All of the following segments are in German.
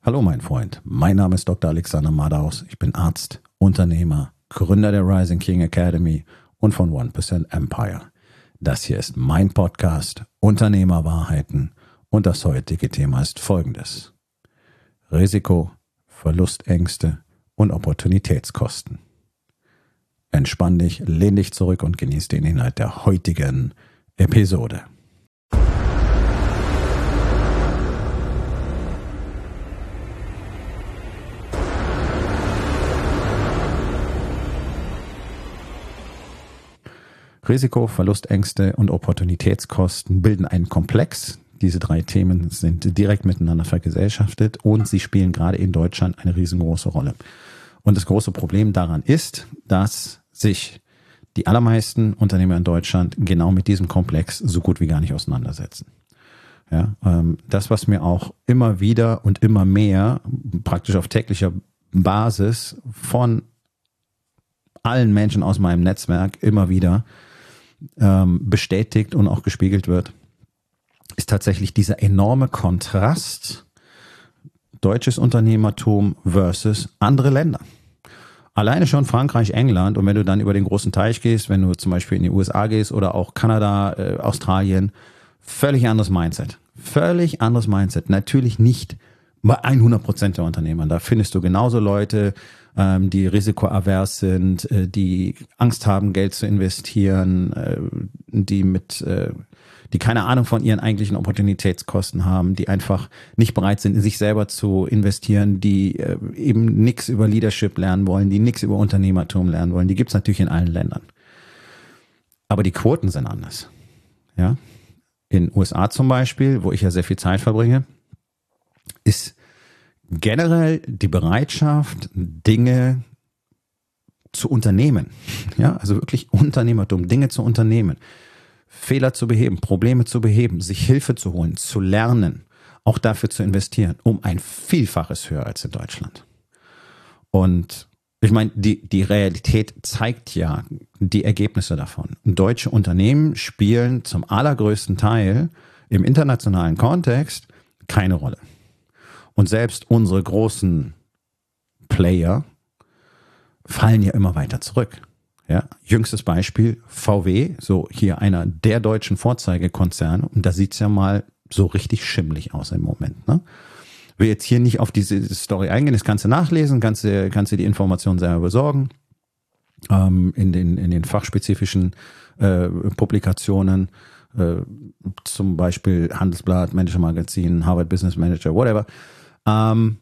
Hallo mein Freund, mein Name ist Dr. Alexander Madaus, ich bin Arzt, Unternehmer, Gründer der Rising King Academy und von 1% Empire. Das hier ist mein Podcast Unternehmerwahrheiten und das heutige Thema ist folgendes: Risiko, Verlustängste und Opportunitätskosten. Entspann dich, lehn dich zurück und genieß den Inhalt der heutigen Episode. Risiko, Verlustängste und Opportunitätskosten bilden einen Komplex. Diese drei Themen sind direkt miteinander vergesellschaftet und sie spielen gerade in Deutschland eine riesengroße Rolle. Und das große Problem daran ist, dass sich die allermeisten Unternehmer in Deutschland genau mit diesem Komplex so gut wie gar nicht auseinandersetzen. Ja, das, was mir auch immer wieder und immer mehr praktisch auf täglicher Basis von allen Menschen aus meinem Netzwerk immer wieder bestätigt und auch gespiegelt wird, ist tatsächlich dieser enorme Kontrast deutsches Unternehmertum versus andere Länder. Alleine schon Frankreich, England, und wenn du dann über den großen Teich gehst, wenn du zum Beispiel in die USA gehst oder auch Kanada, Australien, völlig anderes Mindset. Völlig anderes Mindset. Natürlich nicht bei 100% der Unternehmer. Da findest du genauso Leute, die risikoavers sind, die Angst haben, Geld zu investieren, die keine Ahnung von ihren eigentlichen Opportunitätskosten haben, die einfach nicht bereit sind, in sich selber zu investieren, die eben nichts über Leadership lernen wollen, die nichts über Unternehmertum lernen wollen. Die gibt's natürlich in allen Ländern. Aber die Quoten sind anders. Ja? In den USA zum Beispiel, wo ich ja sehr viel Zeit verbringe, ist generell die Bereitschaft, Dinge zu unternehmen. Ja, also wirklich Unternehmertum, Dinge zu unternehmen, Fehler zu beheben, Probleme zu beheben, sich Hilfe zu holen, zu lernen, auch dafür zu investieren, um ein Vielfaches höher als in Deutschland. Und ich meine, die Realität zeigt ja die Ergebnisse davon. Deutsche Unternehmen spielen zum allergrößten Teil im internationalen Kontext keine Rolle. Und selbst unsere großen Player fallen ja immer weiter zurück. Ja, jüngstes Beispiel VW, so hier einer der deutschen Vorzeigekonzerne, und da sieht's ja mal so richtig schimmlig aus im Moment. Ne? Will jetzt hier nicht auf diese Story eingehen, das kannst du nachlesen, kannst du die Informationen selber besorgen, in den fachspezifischen Publikationen, zum Beispiel Handelsblatt, Manager Magazin, Harvard Business Manager, whatever. Also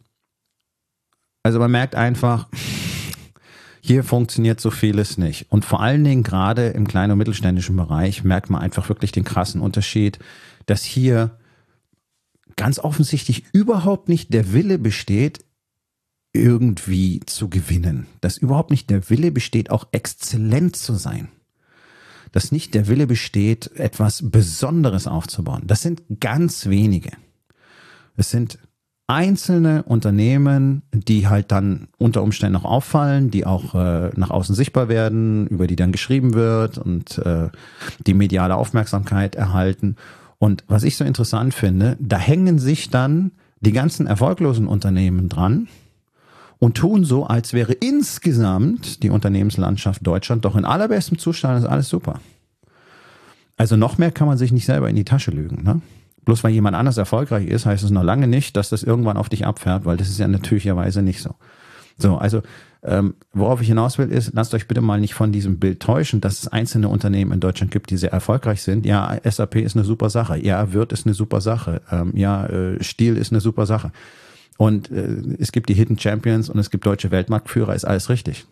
man merkt einfach, hier funktioniert so vieles nicht. Und vor allen Dingen gerade im kleinen und mittelständischen Bereich merkt man einfach wirklich den krassen Unterschied, dass hier ganz offensichtlich überhaupt nicht der Wille besteht, irgendwie zu gewinnen. Dass überhaupt nicht der Wille besteht, auch exzellent zu sein. Dass nicht der Wille besteht, etwas Besonderes aufzubauen. Das sind ganz wenige. Es sind einzelne Unternehmen, die halt dann unter Umständen auch auffallen, die auch nach außen sichtbar werden, über die dann geschrieben wird und die mediale Aufmerksamkeit erhalten. Und was ich so interessant finde, da hängen sich dann die ganzen erfolglosen Unternehmen dran und tun so, als wäre insgesamt die Unternehmenslandschaft Deutschland doch in allerbestem Zustand, ist alles super. Also noch mehr kann man sich nicht selber in die Tasche lügen, ne? Bloß weil jemand anders erfolgreich ist, heißt es noch lange nicht, dass das irgendwann auf dich abfährt, weil das ist ja natürlicherweise nicht so. So, also worauf ich hinaus will ist, lasst euch bitte mal nicht von diesem Bild täuschen, dass es einzelne Unternehmen in Deutschland gibt, die sehr erfolgreich sind. Ja, SAP ist eine super Sache. Ja, Wirth ist eine super Sache. Stihl ist eine super Sache. Und es gibt die Hidden Champions und es gibt deutsche Weltmarktführer, ist alles richtig.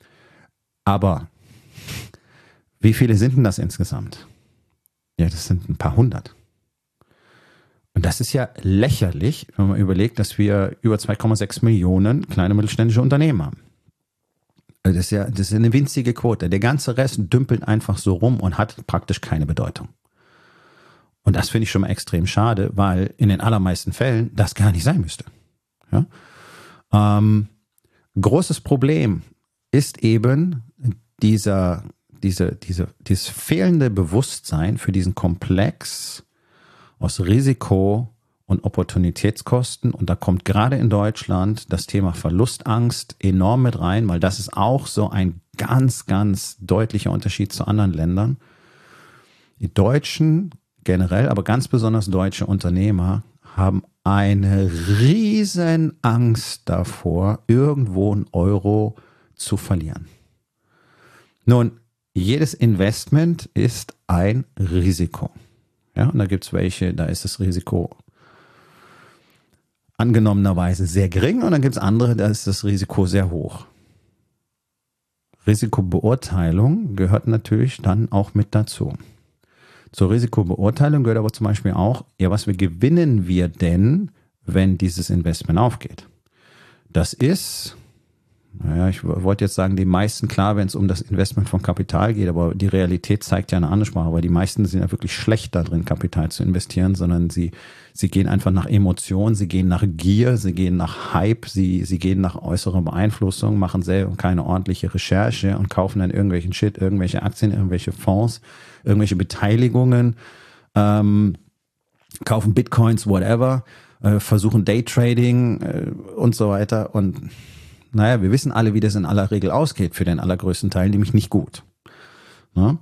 Aber wie viele sind denn das insgesamt? Ja, das sind ein paar hundert. Und das ist ja lächerlich, wenn man überlegt, dass wir über 2,6 Millionen kleine mittelständische Unternehmen haben. Also das ist eine winzige Quote. Der ganze Rest dümpelt einfach so rum und hat praktisch keine Bedeutung. Und das finde ich schon mal extrem schade, weil in den allermeisten Fällen das gar nicht sein müsste. Ja? Großes Problem ist eben dieses fehlende Bewusstsein für diesen Komplex aus Risiko und Opportunitätskosten. Und da kommt gerade in Deutschland das Thema Verlustangst enorm mit rein, weil das ist auch so ein ganz, ganz deutlicher Unterschied zu anderen Ländern. Die Deutschen generell, aber ganz besonders deutsche Unternehmer haben eine riesen Angst davor, irgendwo einen Euro zu verlieren. Nun, jedes Investment ist ein Risiko. Ja, und da gibt es welche, da ist das Risiko angenommenerweise sehr gering und dann gibt es andere, da ist das Risiko sehr hoch. Risikobeurteilung gehört natürlich dann auch mit dazu. Zur Risikobeurteilung gehört aber zum Beispiel auch, ja, was gewinnen wir denn, wenn dieses Investment aufgeht? Das ist, naja, ich wollte jetzt sagen, die meisten klar, wenn es um das Investment von Kapital geht, aber die Realität zeigt ja eine andere Sprache, aber die meisten sind ja wirklich schlecht darin, Kapital zu investieren, sondern sie gehen einfach nach Emotionen, sie gehen nach Gier, sie gehen nach Hype, sie gehen nach äußerer Beeinflussung, machen selber keine ordentliche Recherche und kaufen dann irgendwelchen Shit, irgendwelche Aktien, irgendwelche Fonds, irgendwelche Beteiligungen, kaufen Bitcoins, whatever, versuchen Daytrading und so weiter. Und naja, wir wissen alle, wie das in aller Regel ausgeht für den allergrößten Teil, nämlich nicht gut. Ne?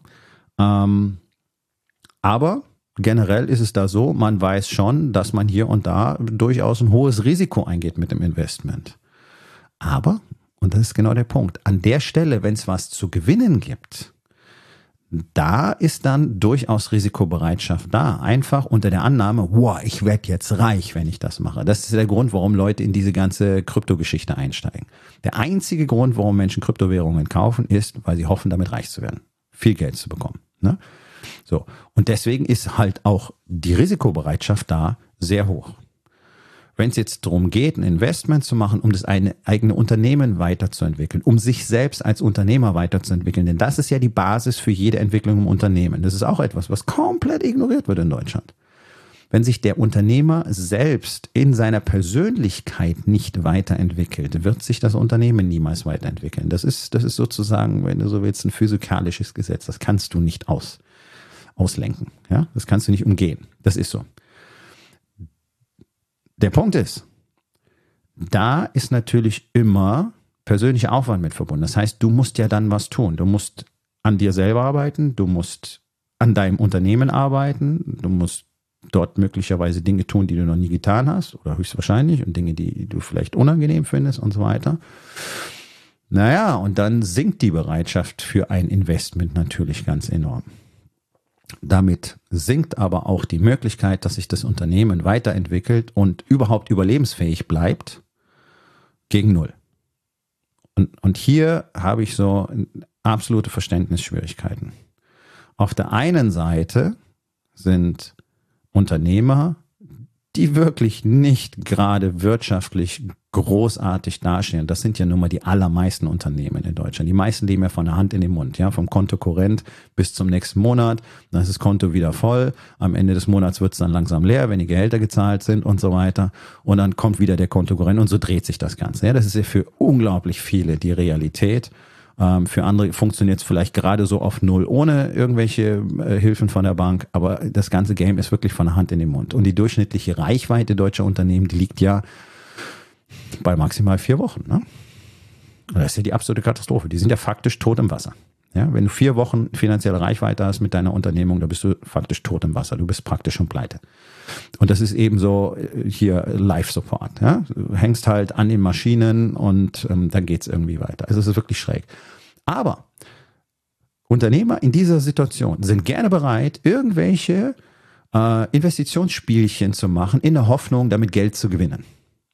Aber generell ist es da so, man weiß schon, dass man hier und da durchaus ein hohes Risiko eingeht mit dem Investment. Aber, und das ist genau der Punkt, an der Stelle, wenn es was zu gewinnen gibt, da ist dann durchaus Risikobereitschaft da. Einfach unter der Annahme, wow, ich werde jetzt reich, wenn ich das mache. Das ist der Grund, warum Leute in diese ganze Kryptogeschichte einsteigen. Der einzige Grund, warum Menschen Kryptowährungen kaufen, ist, weil sie hoffen, damit reich zu werden. Viel Geld zu bekommen. Ne? So. Und deswegen ist halt auch die Risikobereitschaft da sehr hoch. Wenn es jetzt darum geht, ein Investment zu machen, um das eigene Unternehmen weiterzuentwickeln, um sich selbst als Unternehmer weiterzuentwickeln, denn das ist ja die Basis für jede Entwicklung im Unternehmen. Das ist auch etwas, was komplett ignoriert wird in Deutschland. Wenn sich der Unternehmer selbst in seiner Persönlichkeit nicht weiterentwickelt, wird sich das Unternehmen niemals weiterentwickeln. Das ist sozusagen, wenn du so willst, ein physikalisches Gesetz. Das kannst du nicht auslenken. Ja? Das kannst du nicht umgehen. Das ist so. Der Punkt ist, da ist natürlich immer persönlicher Aufwand mit verbunden. Das heißt, du musst ja dann was tun. Du musst an dir selber arbeiten, du musst an deinem Unternehmen arbeiten, du musst dort möglicherweise Dinge tun, die du noch nie getan hast oder höchstwahrscheinlich und Dinge, die du vielleicht unangenehm findest und so weiter. Naja, und dann sinkt die Bereitschaft für ein Investment natürlich ganz enorm. Damit sinkt aber auch die Möglichkeit, dass sich das Unternehmen weiterentwickelt und überhaupt überlebensfähig bleibt, gegen null. Und hier habe ich so absolute Verständnisschwierigkeiten. Auf der einen Seite sind Unternehmer, die wirklich nicht gerade wirtschaftlich großartig dastehen. Das sind ja nun mal die allermeisten Unternehmen in Deutschland. Die meisten leben ja von der Hand in den Mund, ja, vom Konto Korrent bis zum nächsten Monat. Dann ist das Konto wieder voll. Am Ende des Monats wird es dann langsam leer, wenn die Gehälter gezahlt sind und so weiter. Und dann kommt wieder der Konto Korrent und so dreht sich das Ganze. Ja, das ist ja für unglaublich viele die Realität. Für andere funktioniert es vielleicht gerade so auf Null ohne irgendwelche Hilfen von der Bank, aber das ganze Game ist wirklich von der Hand in den Mund. Und die durchschnittliche Reichweite deutscher Unternehmen, die liegt ja bei maximal 4 Wochen. Ne? Das ist ja die absolute Katastrophe. Die sind ja faktisch tot im Wasser. Ja, wenn du 4 Wochen finanzielle Reichweite hast mit deiner Unternehmung, dann bist du faktisch tot im Wasser. Du bist praktisch schon pleite. Und das ist eben so hier Life-Support. Ja? Du hängst halt an den Maschinen und dann geht's irgendwie weiter. Also es ist wirklich schräg. Aber Unternehmer in dieser Situation sind gerne bereit, irgendwelche Investitionsspielchen zu machen, in der Hoffnung, damit Geld zu gewinnen.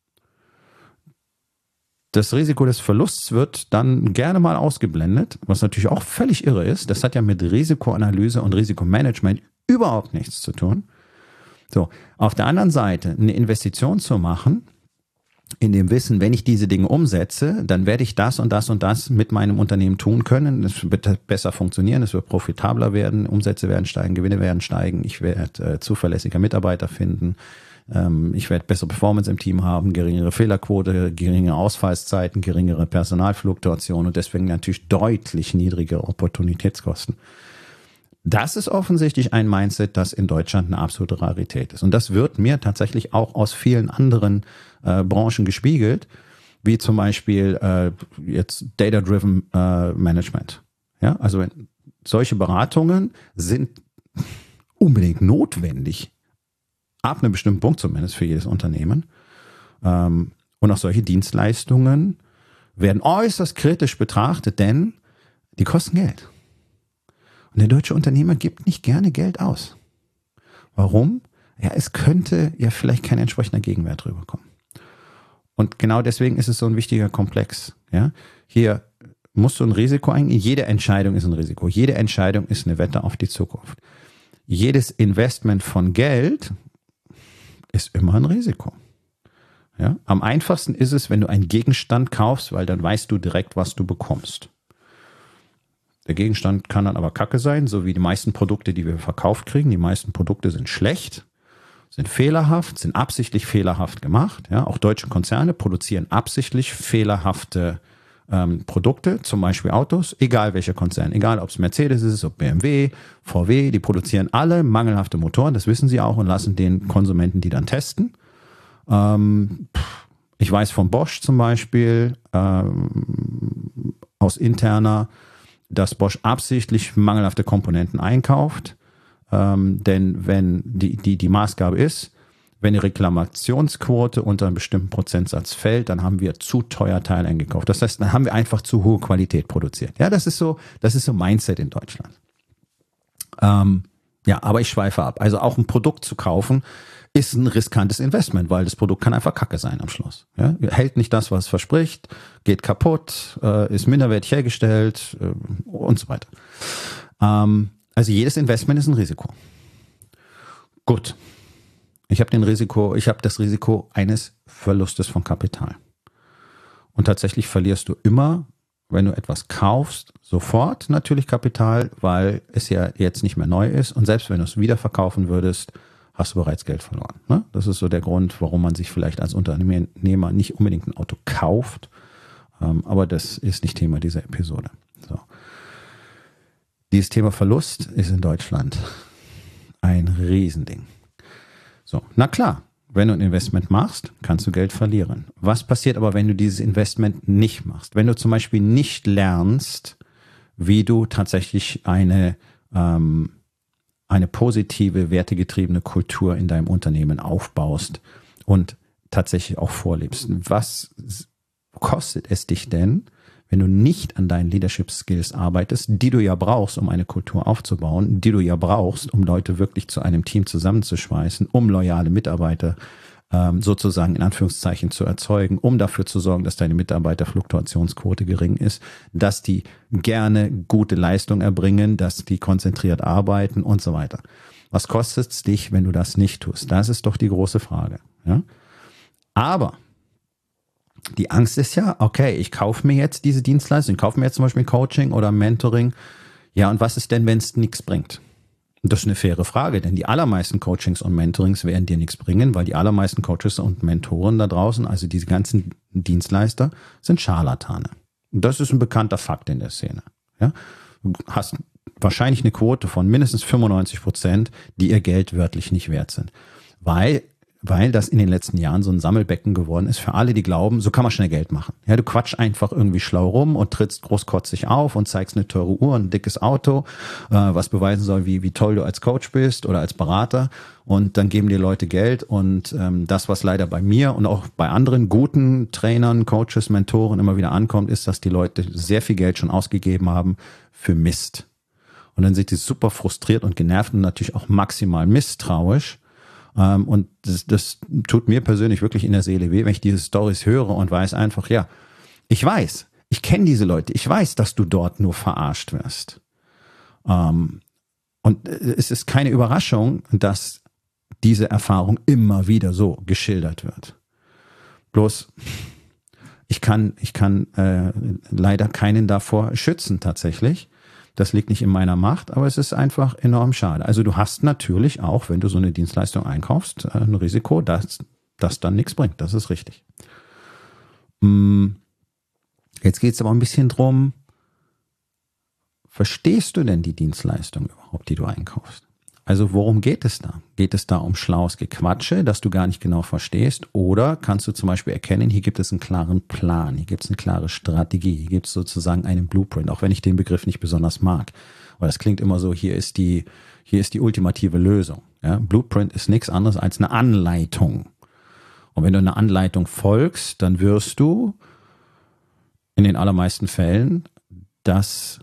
Das Risiko des Verlusts wird dann gerne mal ausgeblendet, was natürlich auch völlig irre ist. Das hat ja mit Risikoanalyse und Risikomanagement überhaupt nichts zu tun. So, auf der anderen Seite eine Investition zu machen, in dem Wissen, wenn ich diese Dinge umsetze, dann werde ich das und das und das mit meinem Unternehmen tun können. Es wird besser funktionieren, es wird profitabler werden, Umsätze werden steigen, Gewinne werden steigen, ich werde zuverlässiger Mitarbeiter finden. Ich werde bessere Performance im Team haben, geringere Fehlerquote, geringere Ausfallszeiten, geringere Personalfluktuation und deswegen natürlich deutlich niedrigere Opportunitätskosten. Das ist offensichtlich ein Mindset, das in Deutschland eine absolute Rarität ist. Und das wird mir tatsächlich auch aus vielen anderen Branchen gespiegelt, wie zum Beispiel jetzt Data-Driven Management. Ja, also solche Beratungen sind unbedingt notwendig, ab einem bestimmten Punkt zumindest für jedes Unternehmen. Und auch solche Dienstleistungen werden äußerst kritisch betrachtet, denn die kosten Geld. Und der deutsche Unternehmer gibt nicht gerne Geld aus. Warum? Ja, es könnte ja vielleicht kein entsprechender Gegenwert rüberkommen. Und genau deswegen ist es so ein wichtiger Komplex. Ja? Hier musst du ein Risiko eingehen. Jede Entscheidung ist ein Risiko. Jede Entscheidung ist eine Wette auf die Zukunft. Jedes Investment von Geld ist immer ein Risiko. Ja? Am einfachsten ist es, wenn du einen Gegenstand kaufst, weil dann weißt du direkt, was du bekommst. Der Gegenstand kann dann aber Kacke sein, so wie die meisten Produkte, die wir verkauft kriegen. Die meisten Produkte sind schlecht, sind fehlerhaft, sind absichtlich fehlerhaft gemacht. Ja, auch deutsche Konzerne produzieren absichtlich fehlerhafte Produkte, zum Beispiel Autos, egal welcher Konzern, egal ob es Mercedes ist, ob BMW, VW, die produzieren alle mangelhafte Motoren, das wissen sie auch und lassen den Konsumenten die dann testen. Ich weiß von Bosch zum Beispiel, aus interner, dass Bosch absichtlich mangelhafte Komponenten einkauft. Denn wenn die Maßgabe ist, wenn die Reklamationsquote unter einem bestimmten Prozentsatz fällt, dann haben wir zu teuer Teile eingekauft. Das heißt, dann haben wir einfach zu hohe Qualität produziert. Ja, das ist so Mindset in Deutschland. Ja, aber ich schweife ab. Also auch ein Produkt zu kaufen, ist ein riskantes Investment, weil das Produkt kann einfach Kacke sein am Schluss. Ja? Hält nicht das, was es verspricht, geht kaputt, ist minderwertig hergestellt und so weiter. Also jedes Investment ist ein Risiko. Gut. Ich habe das Risiko eines Verlustes von Kapital. Und tatsächlich verlierst du immer, wenn du etwas kaufst, sofort natürlich Kapital, weil es ja jetzt nicht mehr neu ist. Und selbst wenn du es wieder verkaufen würdest, hast du bereits Geld verloren. Ne? Das ist so der Grund, warum man sich vielleicht als Unternehmer nicht unbedingt ein Auto kauft. Aber das ist nicht Thema dieser Episode. So. Dieses Thema Verlust ist in Deutschland ein Riesending. So, na klar, wenn du ein Investment machst, kannst du Geld verlieren. Was passiert aber, wenn du dieses Investment nicht machst? Wenn du zum Beispiel nicht lernst, wie du tatsächlich eine positive, wertegetriebene Kultur in deinem Unternehmen aufbaust und tatsächlich auch vorlebst. Was kostet es dich denn, wenn du nicht an deinen Leadership Skills arbeitest, die du ja brauchst, um eine Kultur aufzubauen, die du ja brauchst, um Leute wirklich zu einem Team zusammenzuschweißen, um loyale Mitarbeiter sozusagen in Anführungszeichen zu erzeugen, um dafür zu sorgen, dass deine Mitarbeiterfluktuationsquote gering ist, dass die gerne gute Leistung erbringen, dass die konzentriert arbeiten und so weiter. Was kostet es dich, wenn du das nicht tust? Das ist doch die große Frage. Ja? Aber die Angst ist ja, okay, ich kaufe mir jetzt diese Dienstleistung, ich kaufe mir jetzt zum Beispiel Coaching oder Mentoring. Ja, und was ist denn, wenn es nichts bringt? Das ist eine faire Frage, denn die allermeisten Coachings und Mentorings werden dir nichts bringen, weil die allermeisten Coaches und Mentoren da draußen, also diese ganzen Dienstleister, sind Scharlatane. Und das ist ein bekannter Fakt in der Szene. Ja? Du hast wahrscheinlich eine Quote von mindestens 95%, die ihr Geld wörtlich nicht wert sind. Weil das in den letzten Jahren so ein Sammelbecken geworden ist für alle, die glauben, so kann man schnell Geld machen. Ja, du quatsch einfach irgendwie schlau rum und trittst großkotzig auf und zeigst eine teure Uhr, ein dickes Auto, was beweisen soll, wie toll du als Coach bist oder als Berater. Und dann geben dir Leute Geld. Und das, was leider bei mir und auch bei anderen guten Trainern, Coaches, Mentoren immer wieder ankommt, ist, dass die Leute sehr viel Geld schon ausgegeben haben für Mist. Und dann sind die super frustriert und genervt und natürlich auch maximal misstrauisch. Und das tut mir persönlich wirklich in der Seele weh, wenn ich diese Storys höre und weiß einfach, ja, ich kenne diese Leute, ich weiß, dass du dort nur verarscht wirst. Und es ist keine Überraschung, dass diese Erfahrung immer wieder so geschildert wird. Bloß, ich kann leider keinen davor schützen tatsächlich. Das liegt nicht in meiner Macht, aber es ist einfach enorm schade. Also du hast natürlich auch, wenn du so eine Dienstleistung einkaufst, ein Risiko, dass das dann nichts bringt. Das ist richtig. Jetzt geht es aber ein bisschen drum, Verstehst du denn die Dienstleistung überhaupt, die du einkaufst? Also worum geht es da? Geht es da um schlaues Gequatsche, das du gar nicht genau verstehst? Oder kannst du zum Beispiel erkennen, hier gibt es einen klaren Plan, hier gibt es eine klare Strategie, hier gibt es sozusagen einen Blueprint, auch wenn ich den Begriff nicht besonders mag. Weil das klingt immer so, hier ist die ultimative Lösung. Ja? Blueprint ist nichts anderes als eine Anleitung. Und wenn du einer Anleitung folgst, dann wirst du in den allermeisten Fällen das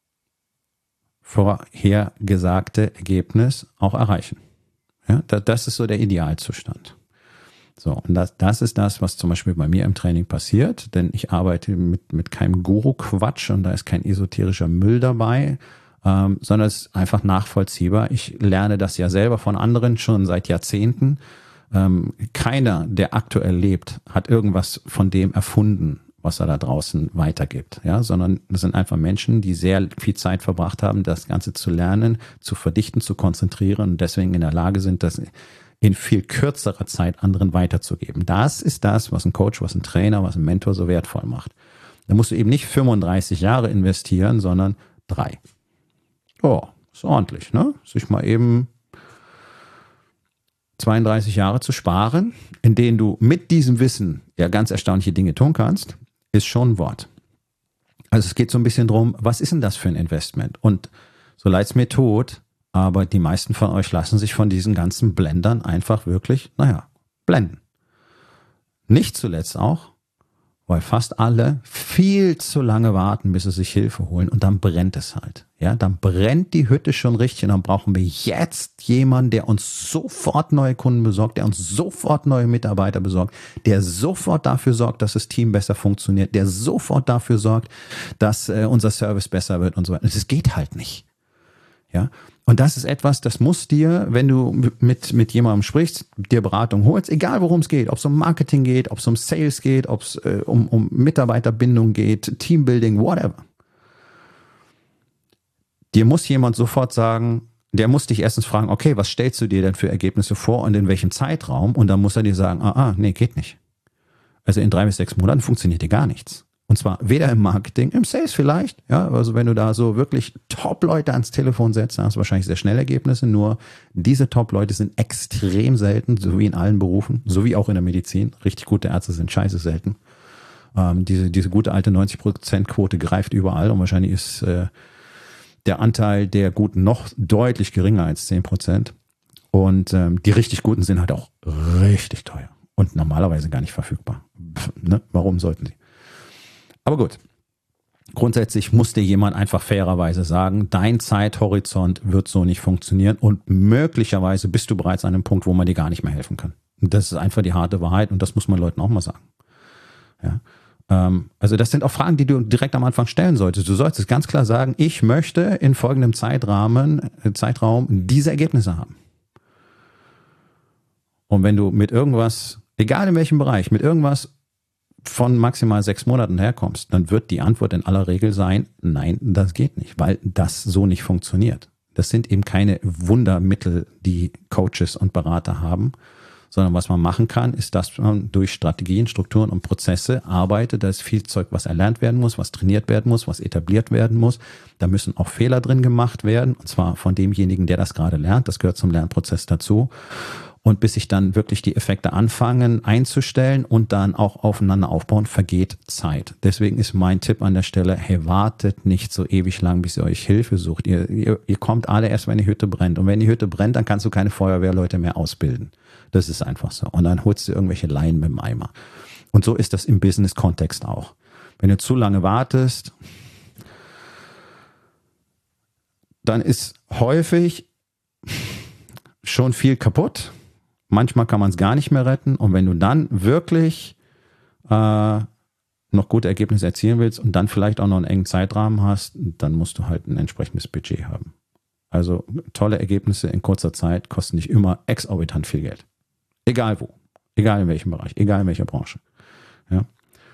vorhergesagte Ergebnis auch erreichen. Ja, das ist so der Idealzustand. So, und das ist das, was zum Beispiel bei mir im Training passiert, denn ich arbeite mit keinem Guru-Quatsch und da ist kein esoterischer Müll dabei, sondern es ist einfach nachvollziehbar. Ich lerne das ja selber von anderen schon seit Jahrzehnten. Keiner, der aktuell lebt, hat irgendwas von dem erfunden, was er da draußen weitergibt, ja, sondern das sind einfach Menschen, die sehr viel Zeit verbracht haben, das Ganze zu lernen, zu verdichten, zu konzentrieren und deswegen in der Lage sind, das in viel kürzerer Zeit anderen weiterzugeben. Das ist das, was ein Coach, was ein Trainer, was ein Mentor so wertvoll macht. Da musst du eben nicht 35 Jahre investieren, sondern 3. Oh, ist ordentlich, ne? Sich mal eben 32 Jahre zu sparen, in denen du mit diesem Wissen ja ganz erstaunliche Dinge tun kannst, ist schon ein Wort. Also es geht so ein bisschen drum, was ist denn das für ein Investment? Und so leid es mir tut, aber die meisten von euch lassen sich von diesen ganzen Blendern einfach wirklich, blenden. Nicht zuletzt auch, weil fast alle viel zu lange warten, bis sie sich Hilfe holen und dann brennt es halt. Ja, dann brennt die Hütte schon richtig und dann brauchen wir jetzt jemanden, der uns sofort neue Kunden besorgt, der uns sofort neue Mitarbeiter besorgt, der sofort dafür sorgt, dass das Team besser funktioniert, der sofort dafür sorgt, dass unser Service besser wird und so weiter. Das geht halt nicht. Ja, und das ist etwas, das muss dir, wenn du mit jemandem sprichst, dir Beratung holst, egal worum es geht, ob es um Marketing geht, ob es um Sales geht, ob es um Mitarbeiterbindung geht, Teambuilding, whatever. Dir muss jemand sofort sagen, der muss dich erstens fragen, okay, was stellst du dir denn für Ergebnisse vor und in welchem Zeitraum? Und dann muss er dir sagen, nee, geht nicht. Also in 3 bis 6 Monaten funktioniert dir gar nichts. Und zwar weder im Marketing, im Sales vielleicht. Ja, also wenn du da so wirklich Top-Leute ans Telefon setzt, dann hast du wahrscheinlich sehr schnell Ergebnisse. Nur diese Top-Leute sind extrem selten, so wie in allen Berufen, so wie auch in der Medizin. Richtig gute Ärzte sind scheiße selten. Diese gute alte 90%-Quote greift überall und wahrscheinlich ist der Anteil der Guten noch deutlich geringer als 10%. Und die richtig Guten sind halt auch richtig teuer und normalerweise gar nicht verfügbar. Ne? Warum sollten sie? Aber gut, grundsätzlich muss dir jemand einfach fairerweise sagen, dein Zeithorizont wird so nicht funktionieren und möglicherweise bist du bereits an einem Punkt, wo man dir gar nicht mehr helfen kann. Und das ist einfach die harte Wahrheit und das muss man Leuten auch mal sagen. Ja. Also das sind auch Fragen, die du direkt am Anfang stellen solltest. Du solltest ganz klar sagen, ich möchte in folgendem Zeitraum diese Ergebnisse haben. Und wenn du mit irgendwas, egal in welchem Bereich, mit irgendwas von maximal 6 Monaten herkommst, dann wird die Antwort in aller Regel sein, nein, das geht nicht, weil das so nicht funktioniert. Das sind eben keine Wundermittel, die Coaches und Berater haben, sondern was man machen kann, ist, dass man durch Strategien, Strukturen und Prozesse arbeitet. Da ist viel Zeug, was erlernt werden muss, was trainiert werden muss, was etabliert werden muss. Da müssen auch Fehler drin gemacht werden, und zwar von demjenigen, der das gerade lernt. Das gehört zum Lernprozess dazu. Und bis sich dann wirklich die Effekte anfangen einzustellen und dann auch aufeinander aufbauen, vergeht Zeit. Deswegen ist mein Tipp an der Stelle, hey, wartet nicht so ewig lang, bis ihr euch Hilfe sucht. Ihr kommt alle erst, wenn die Hütte brennt. Und wenn die Hütte brennt, dann kannst du keine Feuerwehrleute mehr ausbilden. Das ist einfach so. Und dann holst du irgendwelche Laien mit dem Eimer. Und so ist das im Business-Kontext auch. Wenn du zu lange wartest, dann ist häufig schon viel kaputt. Manchmal kann man es gar nicht mehr retten. Und wenn du dann wirklich noch gute Ergebnisse erzielen willst und dann vielleicht auch noch einen engen Zeitrahmen hast, dann musst du halt ein entsprechendes Budget haben. Also tolle Ergebnisse in kurzer Zeit kosten dich immer exorbitant viel Geld. Egal wo, egal in welchem Bereich, egal in welcher Branche. Ja?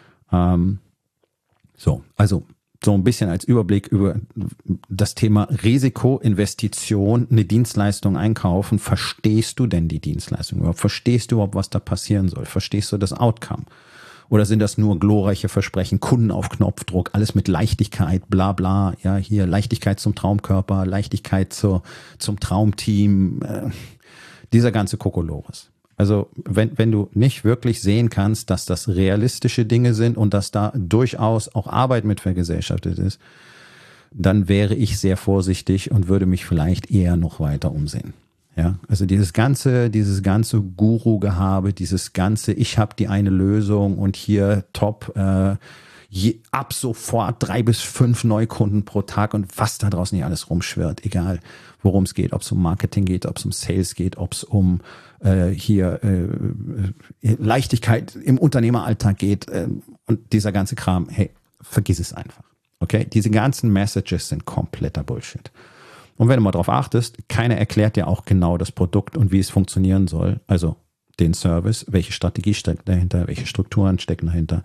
Also so ein bisschen als Überblick über das Thema Risikoinvestition, eine Dienstleistung einkaufen. Verstehst du denn die Dienstleistung überhaupt? Verstehst du überhaupt, was da passieren soll? Verstehst du das Outcome? Oder sind das nur glorreiche Versprechen, Kunden auf Knopfdruck, alles mit Leichtigkeit, bla bla, ja, hier Leichtigkeit zum Traumkörper, Leichtigkeit zum Traumteam, dieser ganze Kokolores. Also wenn du nicht wirklich sehen kannst, dass das realistische Dinge sind und dass da durchaus auch Arbeit mit vergesellschaftet ist, dann wäre ich sehr vorsichtig und würde mich vielleicht eher noch weiter umsehen. Ja, also dieses ganze Guru-Gehabe, dieses ganze, ich habe die eine Lösung und hier top, ab sofort 3 bis 5 Neukunden pro Tag und was da draußen nicht alles rumschwirrt, egal worum es geht, ob es um Marketing geht, ob es um Sales geht, ob es um Leichtigkeit im Unternehmeralltag geht und dieser ganze Kram, hey, vergiss es einfach. Okay, diese ganzen Messages sind kompletter Bullshit. Und wenn du mal drauf achtest, keiner erklärt dir auch genau das Produkt und wie es funktionieren soll. Also den Service, welche Strategie steckt dahinter, welche Strukturen stecken dahinter.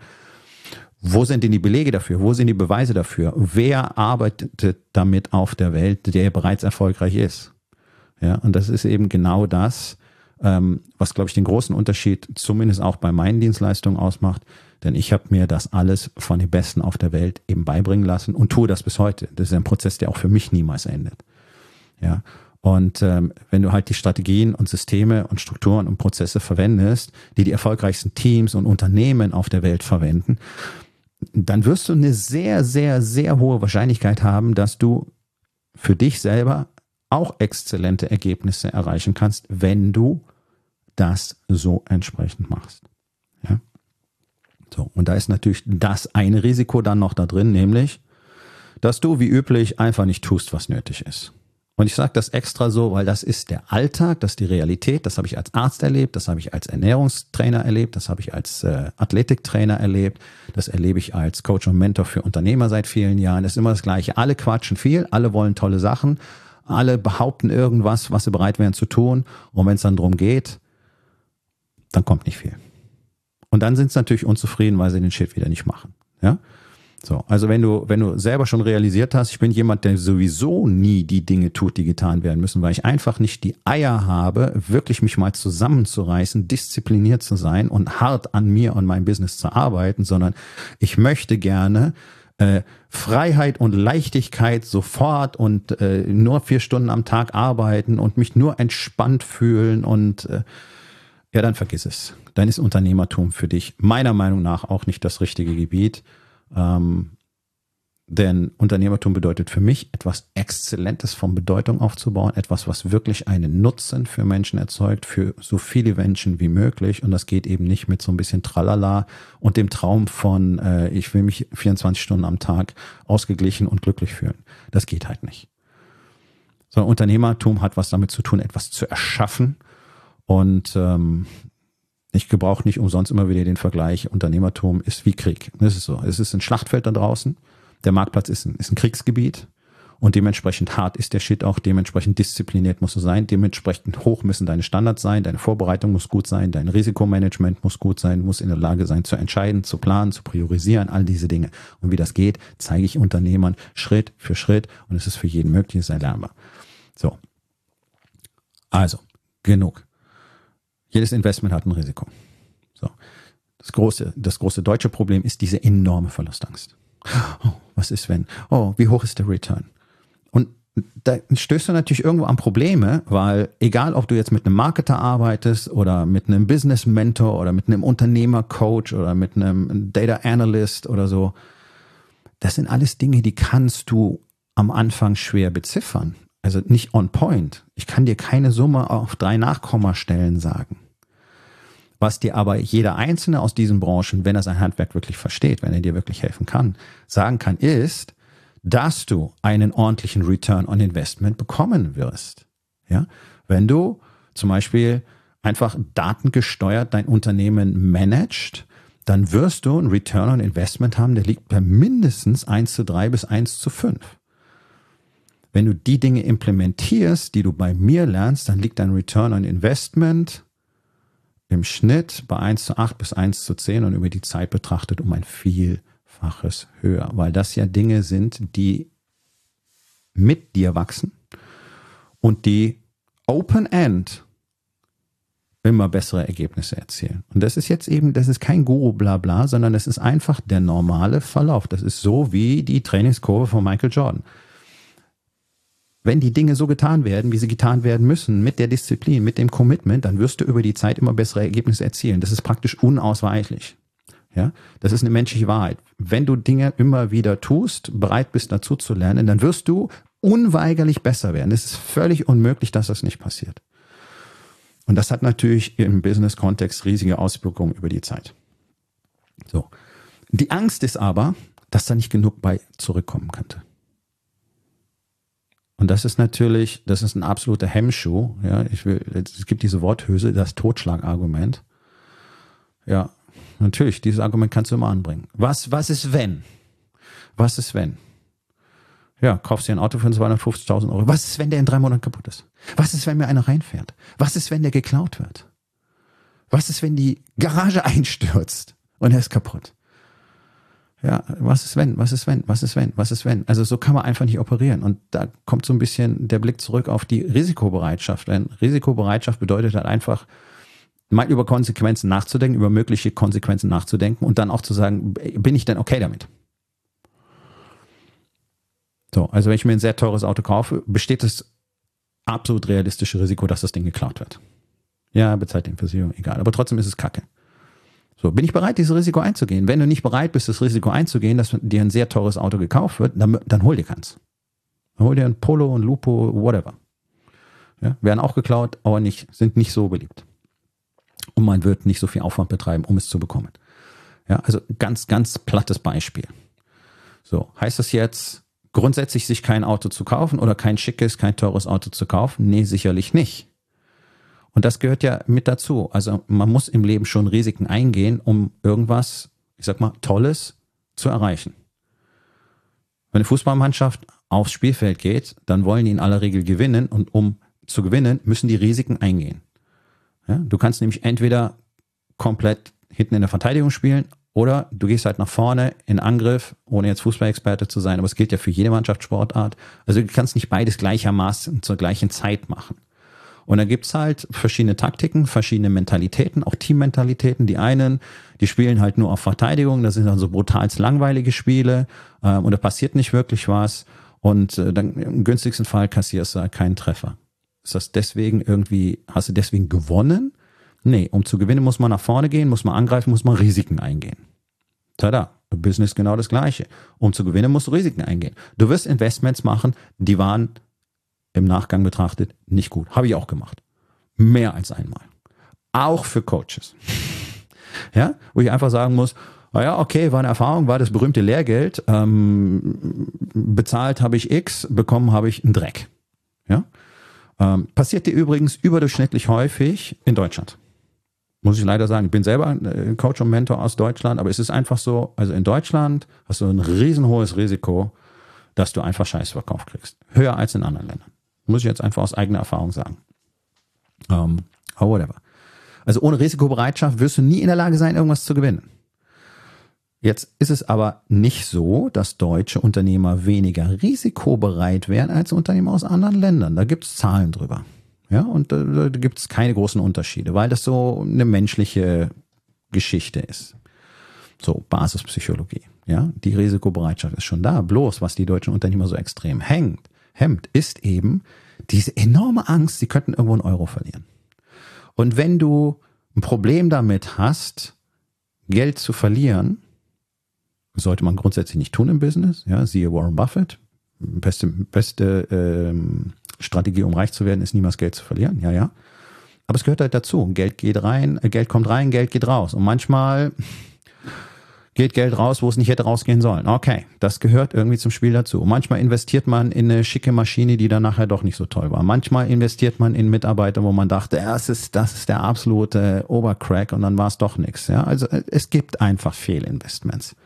Wo sind denn die Belege dafür? Wo sind die Beweise dafür? Wer arbeitet damit auf der Welt, der bereits erfolgreich ist? Ja, und das ist eben genau das, was, glaube ich, den großen Unterschied zumindest auch bei meinen Dienstleistungen ausmacht. Denn ich habe mir das alles von den Besten auf der Welt eben beibringen lassen und tue das bis heute. Das ist ein Prozess, der auch für mich niemals endet. Ja, und wenn du halt die Strategien und Systeme und Strukturen und Prozesse verwendest, die erfolgreichsten Teams und Unternehmen auf der Welt verwenden, dann wirst du eine sehr, sehr, sehr hohe Wahrscheinlichkeit haben, dass du für dich selber auch exzellente Ergebnisse erreichen kannst, wenn du das so entsprechend machst. Ja? So, und da ist natürlich das eine Risiko dann noch da drin, nämlich, dass du wie üblich einfach nicht tust, was nötig ist. Und ich sage das extra so, weil das ist der Alltag, das ist die Realität, das habe ich als Arzt erlebt, das habe ich als Ernährungstrainer erlebt, das habe ich als Athletiktrainer erlebt, das erlebe ich als Coach und Mentor für Unternehmer seit vielen Jahren. Das ist immer das Gleiche. Alle quatschen viel, alle wollen tolle Sachen, alle behaupten irgendwas, was sie bereit wären zu tun. Und wenn es dann darum geht, dann kommt nicht viel. Und dann sind sie natürlich unzufrieden, weil sie den Shit wieder nicht machen. Ja? So, also wenn du selber schon realisiert hast, ich bin jemand, der sowieso nie die Dinge tut, die getan werden müssen, weil ich einfach nicht die Eier habe, wirklich mich mal zusammenzureißen, diszipliniert zu sein und hart an mir und meinem Business zu arbeiten, sondern ich möchte gerne Freiheit und Leichtigkeit sofort und nur 4 Stunden am Tag arbeiten und mich nur entspannt fühlen und ja, dann vergiss es. Dann ist Unternehmertum für dich meiner Meinung nach auch nicht das richtige Gebiet. Denn Unternehmertum bedeutet für mich, etwas Exzellentes von Bedeutung aufzubauen, etwas, was wirklich einen Nutzen für Menschen erzeugt, für so viele Menschen wie möglich. Und das geht eben nicht mit so ein bisschen Tralala und dem Traum von, ich will mich 24 Stunden am Tag ausgeglichen und glücklich fühlen. Das geht halt nicht. Sondern Unternehmertum hat was damit zu tun, etwas zu erschaffen. Und ich gebrauche nicht umsonst immer wieder den Vergleich, Unternehmertum ist wie Krieg. Das ist so. Es ist ein Schlachtfeld da draußen. Der Marktplatz ist ein Kriegsgebiet und dementsprechend hart ist der Shit auch, dementsprechend diszipliniert musst du sein, dementsprechend hoch müssen deine Standards sein, deine Vorbereitung muss gut sein, dein Risikomanagement muss gut sein, muss in der Lage sein zu entscheiden, zu planen, zu priorisieren, all diese Dinge. Und wie das geht, zeige ich Unternehmern Schritt für Schritt und es ist für jeden möglich, es ist erlernbar. So. Also, genug. Jedes Investment hat ein Risiko. So. Das große deutsche Problem ist diese enorme Verlustangst. Oh, was ist wenn? Oh, wie hoch ist der Return? Und da stößt du natürlich irgendwo an Probleme, weil egal, ob du jetzt mit einem Marketer arbeitest oder mit einem Business Mentor oder mit einem Unternehmercoach oder mit einem Data Analyst oder so, das sind alles Dinge, die kannst du am Anfang schwer beziffern. Also nicht on point. Ich kann dir keine Summe auf 3 Nachkommastellen sagen. Was dir aber jeder Einzelne aus diesen Branchen, wenn er sein Handwerk wirklich versteht, wenn er dir wirklich helfen kann, sagen kann, ist, dass du einen ordentlichen Return on Investment bekommen wirst. Ja? Wenn du zum Beispiel einfach datengesteuert dein Unternehmen managst, dann wirst du einen Return on Investment haben, der liegt bei mindestens 1:3 bis 1:5. Wenn du die Dinge implementierst, die du bei mir lernst, dann liegt dein Return on Investment im Schnitt bei 1:8 bis 1:10 und über die Zeit betrachtet um ein Vielfaches höher, weil das ja Dinge sind, die mit dir wachsen und die Open-End immer bessere Ergebnisse erzielen. Und das ist jetzt eben, das ist kein Guru-Blabla, sondern das ist einfach der normale Verlauf. Das ist so wie die Trainingskurve von Michael Jordan. Wenn die Dinge so getan werden, wie sie getan werden müssen, mit der Disziplin, mit dem Commitment, dann wirst du über die Zeit immer bessere Ergebnisse erzielen. Das ist praktisch unausweichlich. Ja, das ist eine menschliche Wahrheit. Wenn du Dinge immer wieder tust, bereit bist dazu zu lernen, dann wirst du unweigerlich besser werden. Es ist völlig unmöglich, dass das nicht passiert. Und das hat natürlich im Business-Kontext riesige Auswirkungen über die Zeit. So. Die Angst ist aber, dass da nicht genug bei zurückkommen könnte. Und das ist natürlich, das ist ein absoluter Hemmschuh. Ja, es gibt diese Worthülse, das Totschlagargument. Ja, natürlich, dieses Argument kannst du immer anbringen. Was ist wenn? Was ist wenn? Ja, kaufst dir ein Auto für 250.000 Euro. Was ist, wenn der in 3 Monaten kaputt ist? Was ist, wenn mir einer reinfährt? Was ist, wenn der geklaut wird? Was ist, wenn die Garage einstürzt und er ist kaputt? Ja, was ist wenn? Was ist wenn? Was ist wenn? Was ist wenn? Also so kann man einfach nicht operieren. Und da kommt so ein bisschen der Blick zurück auf die Risikobereitschaft. Denn Risikobereitschaft bedeutet halt einfach, mal über Konsequenzen nachzudenken, über mögliche Konsequenzen nachzudenken und dann auch zu sagen, bin ich denn okay damit? So, also wenn ich mir ein sehr teures Auto kaufe, besteht das absolut realistische Risiko, dass das Ding geklaut wird. Ja, bezahlt den Versicherung, egal. Aber trotzdem ist es Kacke. So, bin ich bereit, dieses Risiko einzugehen? Wenn du nicht bereit bist, das Risiko einzugehen, dass dir ein sehr teures Auto gekauft wird, dann hol dir keins. Dann hol dir ein Polo, ein Lupo, whatever. Ja, werden auch geklaut, aber sind nicht so beliebt. Und man wird nicht so viel Aufwand betreiben, um es zu bekommen. Ja, also ganz, ganz plattes Beispiel. So, heißt das jetzt, grundsätzlich sich kein Auto zu kaufen oder kein schickes, kein teures Auto zu kaufen? Nee, sicherlich nicht. Und das gehört ja mit dazu. Also man muss im Leben schon Risiken eingehen, um irgendwas, ich sag mal, Tolles zu erreichen. Wenn eine Fußballmannschaft aufs Spielfeld geht, dann wollen die in aller Regel gewinnen und um zu gewinnen, müssen die Risiken eingehen. Ja, du kannst nämlich entweder komplett hinten in der Verteidigung spielen oder du gehst halt nach vorne in Angriff, ohne jetzt Fußballexperte zu sein, aber es gilt ja für jede Mannschaftssportart. Also du kannst nicht beides gleichermaßen zur gleichen Zeit machen. Und dann gibt's halt verschiedene Taktiken, verschiedene Mentalitäten, auch Teammentalitäten. Die einen, die spielen halt nur auf Verteidigung, das sind dann so brutal langweilige Spiele und da passiert nicht wirklich was. Und dann im günstigsten Fall kassierst du halt keinen Treffer. Ist das deswegen irgendwie, hast du deswegen gewonnen? Nee, um zu gewinnen muss man nach vorne gehen, muss man angreifen, muss man Risiken eingehen. Tada, Business genau das Gleiche. Um zu gewinnen musst du Risiken eingehen. Du wirst Investments machen, die waren im Nachgang betrachtet nicht gut. Habe ich auch gemacht. Mehr als einmal. Auch für Coaches. Ja, wo ich einfach sagen muss, naja, okay, war eine Erfahrung, war das berühmte Lehrgeld, bezahlt habe ich X, bekommen habe ich einen Dreck. Ja, passiert dir übrigens überdurchschnittlich häufig in Deutschland. Muss ich leider sagen, ich bin selber Coach und Mentor aus Deutschland, aber es ist einfach so, also in Deutschland hast du ein riesenhohes Risiko, dass du einfach Scheiß verkauft kriegst. Höher als in anderen Ländern. Muss ich jetzt einfach aus eigener Erfahrung sagen. Aber whatever. Also ohne Risikobereitschaft wirst du nie in der Lage sein, irgendwas zu gewinnen. Jetzt ist es aber nicht so, dass deutsche Unternehmer weniger risikobereit wären als Unternehmer aus anderen Ländern. Da gibt es Zahlen drüber. Ja, und da gibt es keine großen Unterschiede, weil das so eine menschliche Geschichte ist. So, Basispsychologie. Ja, die Risikobereitschaft ist schon da. Bloß, was die deutschen Unternehmer so extrem hemmt, ist eben diese enorme Angst, sie könnten irgendwo einen Euro verlieren. Und wenn du ein Problem damit hast, Geld zu verlieren, sollte man grundsätzlich nicht tun im Business. Ja, siehe Warren Buffett. Beste Strategie, um reich zu werden, ist niemals Geld zu verlieren. Ja, ja. Aber es gehört halt dazu. Geld geht rein, Geld kommt rein, Geld geht raus. Und manchmal geht Geld raus, wo es nicht hätte rausgehen sollen. Okay, das gehört irgendwie zum Spiel dazu. Und manchmal investiert man in eine schicke Maschine, die dann nachher doch nicht so toll war. Manchmal investiert man in Mitarbeiter, wo man dachte, das ist der absolute Obercrack und dann war es doch nichts. Ja, also es gibt einfach Fehlinvestments.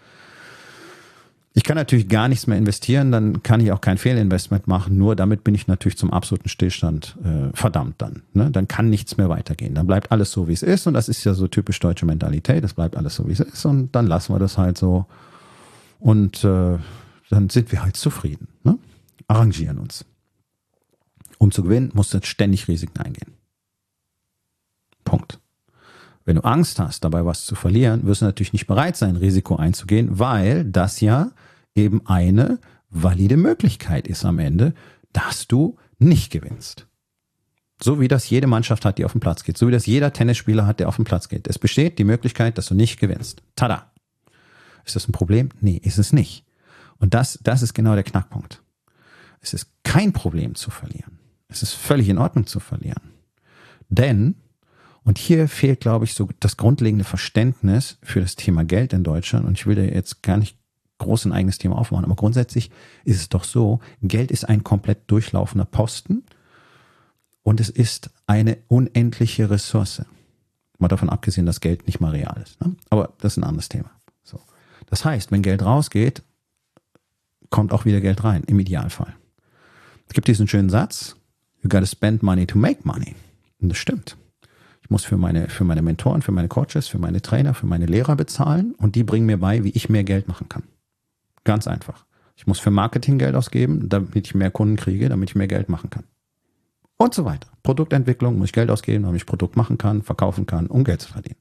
Ich kann natürlich gar nichts mehr investieren, dann kann ich auch kein Fehlinvestment machen, nur damit bin ich natürlich zum absoluten Stillstand verdammt dann. Ne? Dann kann nichts mehr weitergehen. Dann bleibt alles so, wie es ist und das ist ja so typisch deutsche Mentalität, das bleibt alles so, wie es ist und dann lassen wir das halt so und dann sind wir halt zufrieden. Ne? Arrangieren uns. Um zu gewinnen, musst du ständig Risiken eingehen. Punkt. Wenn du Angst hast, dabei was zu verlieren, wirst du natürlich nicht bereit sein, Risiko einzugehen, weil das ja eben eine valide Möglichkeit ist am Ende, dass du nicht gewinnst. So wie das jede Mannschaft hat, die auf den Platz geht. So wie das jeder Tennisspieler hat, der auf den Platz geht. Es besteht die Möglichkeit, dass du nicht gewinnst. Tada! Ist das ein Problem? Nee, ist es nicht. Und das ist genau der Knackpunkt. Es ist kein Problem zu verlieren. Es ist völlig in Ordnung zu verlieren. Denn, und hier fehlt, glaube ich, so das grundlegende Verständnis für das Thema Geld in Deutschland. Und ich will da jetzt gar nicht groß ein eigenes Thema aufmachen, aber grundsätzlich ist es doch so, Geld ist ein komplett durchlaufender Posten und es ist eine unendliche Ressource. Mal davon abgesehen, dass Geld nicht mal real ist. Ne? Aber das ist ein anderes Thema. So. Das heißt, wenn Geld rausgeht, kommt auch wieder Geld rein, im Idealfall. Es gibt diesen schönen Satz, you gotta spend money to make money. Und das stimmt. Ich muss für meine Mentoren, für meine Coaches, für meine Trainer, für meine Lehrer bezahlen und die bringen mir bei, wie ich mehr Geld machen kann. Ganz einfach. Ich muss für Marketing Geld ausgeben, damit ich mehr Kunden kriege, damit ich mehr Geld machen kann. Und so weiter. Produktentwicklung muss ich Geld ausgeben, damit ich Produkt machen kann, verkaufen kann, um Geld zu verdienen.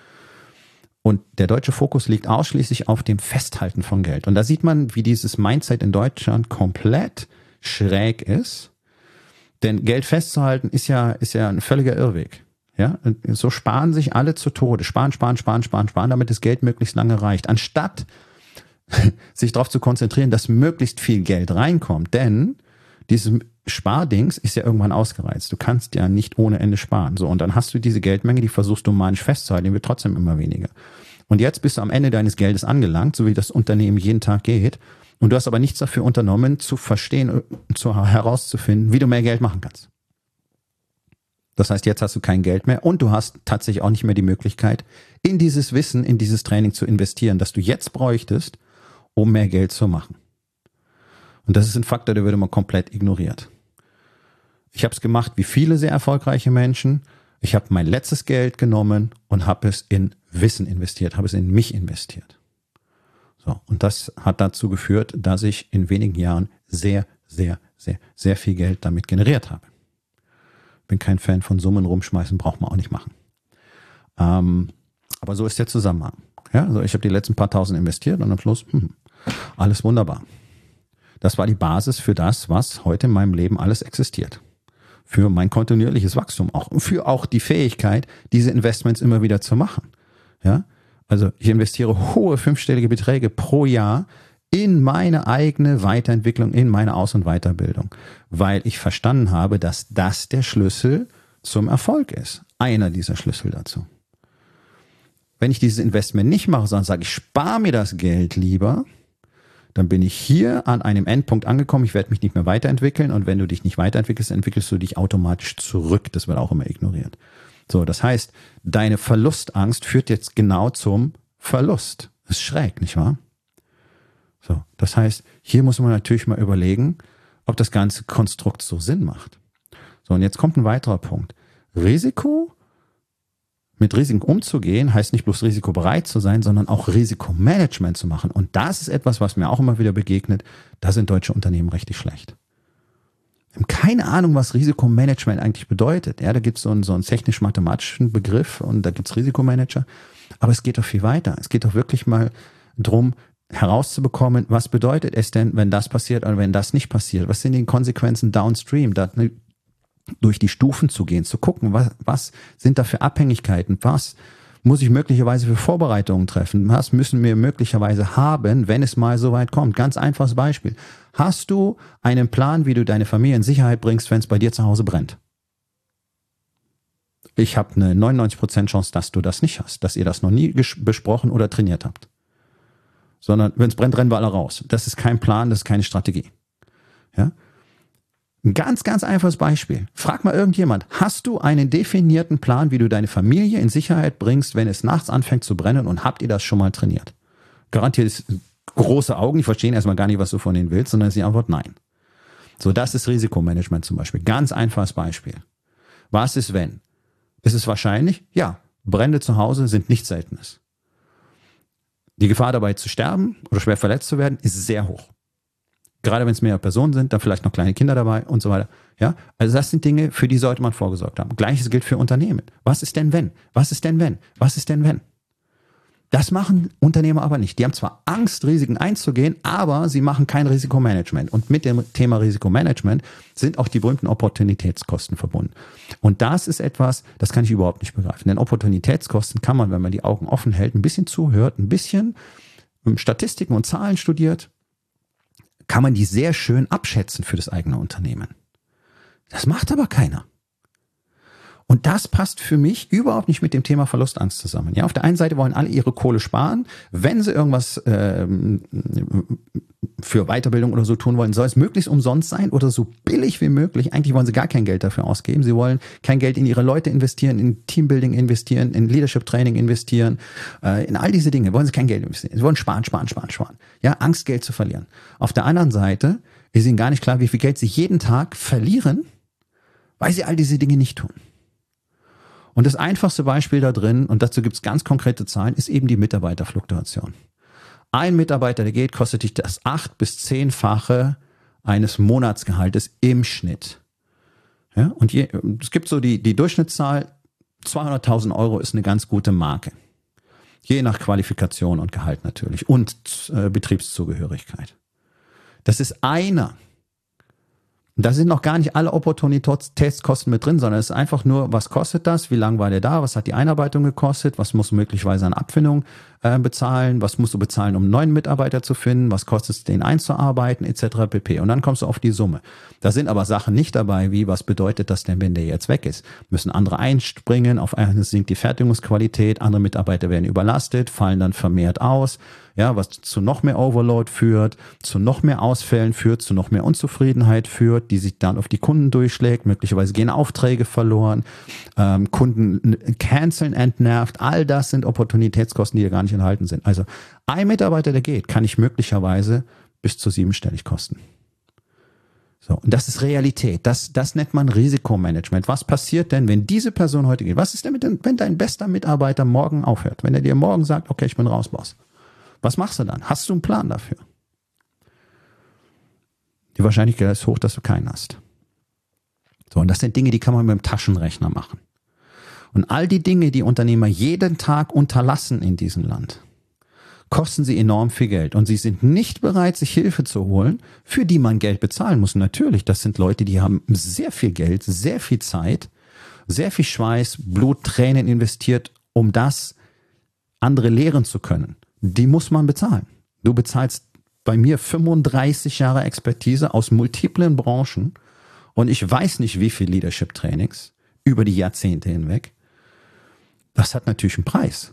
Und der deutsche Fokus liegt ausschließlich auf dem Festhalten von Geld. Und da sieht man, wie dieses Mindset in Deutschland komplett schräg ist. Denn Geld festzuhalten ist ja ein völliger Irrweg. Ja, so sparen sich alle zu Tode. Sparen, damit das Geld möglichst lange reicht. Anstatt sich darauf zu konzentrieren, dass möglichst viel Geld reinkommt. Denn dieses Spardings ist ja irgendwann ausgereizt. Du kannst ja nicht ohne Ende sparen. So, und dann hast du diese Geldmenge, die versuchst du manisch festzuhalten, die wird trotzdem immer weniger. Und jetzt bist du am Ende deines Geldes angelangt, so wie das Unternehmen jeden Tag geht. Und du hast aber nichts dafür unternommen, zu verstehen, herauszufinden, wie du mehr Geld machen kannst. Das heißt, jetzt hast du kein Geld mehr und du hast tatsächlich auch nicht mehr die Möglichkeit, in dieses Wissen, in dieses Training zu investieren, das du jetzt bräuchtest, um mehr Geld zu machen. Und das ist ein Faktor, der wird immer komplett ignoriert. Ich habe es gemacht wie viele sehr erfolgreiche Menschen. Ich habe mein letztes Geld genommen und habe es in Wissen investiert, habe es in mich investiert. So, und das hat dazu geführt, dass ich in wenigen Jahren sehr viel Geld damit generiert habe. Bin kein Fan von Summen rumschmeißen, braucht man auch nicht machen. Aber so ist der Zusammenhang. Ja, also ich habe die letzten paar Tausend investiert und am Schluss, alles wunderbar. Das war die Basis für das, was heute in meinem Leben alles existiert. Für mein kontinuierliches Wachstum auch. Und für auch die Fähigkeit, diese Investments immer wieder zu machen. Ja, also ich investiere hohe fünfstellige Beträge pro Jahr in meine eigene Weiterentwicklung, in meine Aus- und Weiterbildung. Weil ich verstanden habe, dass das der Schlüssel zum Erfolg ist. Einer dieser Schlüssel dazu. Wenn ich dieses Investment nicht mache, sondern sage, ich spare mir das Geld lieber, dann bin ich hier an einem Endpunkt angekommen, ich werde mich nicht mehr weiterentwickeln und wenn du dich nicht weiterentwickelst, entwickelst du dich automatisch zurück. Das wird auch immer ignoriert. So, das heißt, deine Verlustangst führt jetzt genau zum Verlust. Das ist schräg, nicht wahr? So, das heißt, hier muss man natürlich mal überlegen, ob das ganze Konstrukt so Sinn macht. So, und jetzt kommt ein weiterer Punkt. Mit Risiken umzugehen, heißt nicht bloß risikobereit zu sein, sondern auch Risikomanagement zu machen. Und das ist etwas, was mir auch immer wieder begegnet. Da sind deutsche Unternehmen richtig schlecht. Wir haben keine Ahnung, was Risikomanagement eigentlich bedeutet. Ja, da gibt es so einen technisch-mathematischen Begriff und da gibt es Risikomanager. Aber es geht doch viel weiter. Es geht doch wirklich mal drum, herauszubekommen, was bedeutet es denn, wenn das passiert oder wenn das nicht passiert? Was sind die Konsequenzen downstream? Durch die Stufen zu gehen, zu gucken, was sind da für Abhängigkeiten, was muss ich möglicherweise für Vorbereitungen treffen, was müssen wir möglicherweise haben, wenn es mal so weit kommt. Ganz einfaches Beispiel. Hast du einen Plan, wie du deine Familie in Sicherheit bringst, wenn es bei dir zu Hause brennt? Ich habe eine 99% Chance, dass du das nicht hast, dass ihr das noch nie besprochen oder trainiert habt. Sondern wenn es brennt, rennen wir alle raus. Das ist kein Plan, das ist keine Strategie. Ja? Ein ganz einfaches Beispiel. Frag mal irgendjemand, hast du einen definierten Plan, wie du deine Familie in Sicherheit bringst, wenn es nachts anfängt zu brennen und habt ihr das schon mal trainiert? Garantiert ist große Augen, die verstehen erstmal gar nicht, was du von ihnen willst, sondern ist die Antwort nein. So, das ist Risikomanagement zum Beispiel. Ganz einfaches Beispiel. Was ist, wenn? Ist es wahrscheinlich? Ja. Brände zu Hause sind nichts Seltenes. Die Gefahr dabei zu sterben oder schwer verletzt zu werden ist sehr hoch. Gerade wenn es mehrere Personen sind, dann vielleicht noch kleine Kinder dabei und so weiter. Ja, also das sind Dinge, für die sollte man vorgesorgt haben. Gleiches gilt für Unternehmen. Was ist denn wenn? Was ist denn wenn? Was ist denn wenn? Das machen Unternehmer aber nicht. Die haben zwar Angst, Risiken einzugehen, aber sie machen kein Risikomanagement. Und mit dem Thema Risikomanagement sind auch die berühmten Opportunitätskosten verbunden. Und das ist etwas, das kann ich überhaupt nicht begreifen. Denn Opportunitätskosten kann man, wenn man die Augen offen hält, ein bisschen zuhört, ein bisschen Statistiken und Zahlen studiert, kann man die sehr schön abschätzen für das eigene Unternehmen. Das macht aber keiner. Und das passt für mich überhaupt nicht mit dem Thema Verlustangst zusammen. Ja, auf der einen Seite wollen alle ihre Kohle sparen. Wenn sie irgendwas für Weiterbildung oder so tun wollen, soll es möglichst umsonst sein oder so billig wie möglich. Eigentlich wollen sie gar kein Geld dafür ausgeben. Sie wollen kein Geld in ihre Leute investieren, in Teambuilding investieren, in Leadership Training investieren, in all diese Dinge wollen sie kein Geld investieren. Sie wollen sparen. Ja, Angst, Geld zu verlieren. Auf der anderen Seite ist ihnen gar nicht klar, wie viel Geld sie jeden Tag verlieren, weil sie all diese Dinge nicht tun. Und das einfachste Beispiel da drin, und dazu gibt es ganz konkrete Zahlen, ist eben die Mitarbeiterfluktuation. Ein Mitarbeiter, der geht, kostet dich das 8- bis 10-fache eines Monatsgehaltes im Schnitt. Ja, und es gibt so die Durchschnittszahl, 200.000 Euro ist eine ganz gute Marke. Je nach Qualifikation und Gehalt natürlich und Betriebszugehörigkeit. Das ist einer. Da sind noch gar nicht alle Opportunitätskosten mit drin, sondern es ist einfach nur, was kostet das, wie lange war der da, was hat die Einarbeitung gekostet, was musst du möglicherweise an Abfindung bezahlen, was musst du bezahlen, um einen neuen Mitarbeiter zu finden, was kostet es, den einzuarbeiten, etc. pp. Und dann kommst du auf die Summe. Da sind aber Sachen nicht dabei, wie, was bedeutet das denn, wenn der jetzt weg ist? Müssen andere einspringen, auf einmal sinkt die Fertigungsqualität, andere Mitarbeiter werden überlastet, fallen dann vermehrt aus, ja, was zu noch mehr Overload führt, zu noch mehr Ausfällen führt, zu noch mehr Unzufriedenheit führt, die sich dann auf die Kunden durchschlägt, möglicherweise gehen Aufträge verloren, Kunden canceln entnervt, all das sind Opportunitätskosten, die ja gar nicht enthalten sind. Also ein Mitarbeiter, der geht, kann ich möglicherweise bis zu 7-stellig kosten. So, und das ist Realität. Das nennt man Risikomanagement. Was passiert denn, wenn diese Person heute geht? Was ist denn, wenn dein bester Mitarbeiter morgen aufhört? Wenn er dir morgen sagt, okay, ich bin raus, Boss. Was machst du dann? Hast du einen Plan dafür? Die Wahrscheinlichkeit ist hoch, dass du keinen hast. So, und das sind Dinge, die kann man mit dem Taschenrechner machen. Und all die Dinge, die Unternehmer jeden Tag unterlassen in diesem Land, kosten sie enorm viel Geld. Und sie sind nicht bereit, sich Hilfe zu holen, für die man Geld bezahlen muss. Natürlich, das sind Leute, die haben sehr viel Geld, sehr viel Zeit, sehr viel Schweiß, Blut, Tränen investiert, um das andere lehren zu können. Die muss man bezahlen. Du bezahlst bei mir 35 Jahre Expertise aus multiplen Branchen und ich weiß nicht, wie viel Leadership-Trainings über die Jahrzehnte hinweg. Das hat natürlich einen Preis.